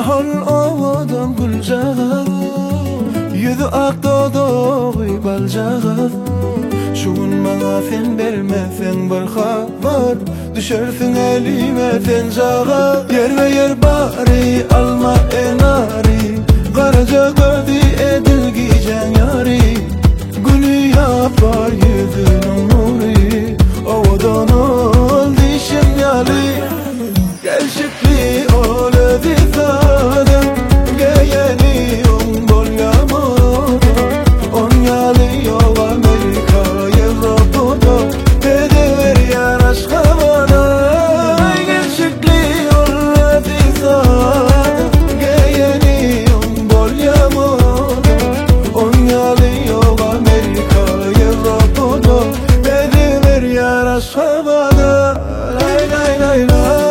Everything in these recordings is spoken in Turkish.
Bahar avadan gülcağı, yüzü akdodoğu balcağı. Şugun bana sen vermesen bir haber, düşersin elime sen cağı. Yer ve yer bari alma enari, karaca gördü edilgiyecen yari. Gülü yapar yüzünün nuri, avadan ol dişim yali. Gerçekli ol ödifadem, geyeni on bol yamadan. On yali yol Amerika, Avrupa'da, ver yar aşka bana. Gerçekli ol ödifadem, geyeni on bol yamadan. On yali yol Amerika, Avrupa'da, ver yar aşka bana. Lay lay lay lay.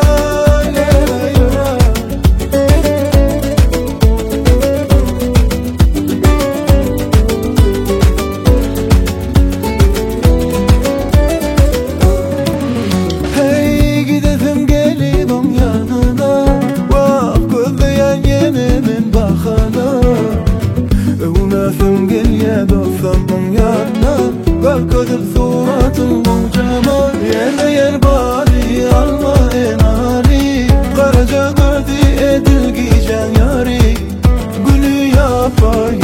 Öğünesim geliye dostumun yanına, bakıp suratın bucama. Yer ve yer bari alma enari, karaca gördü edilgiyecen yari. Gülü yapar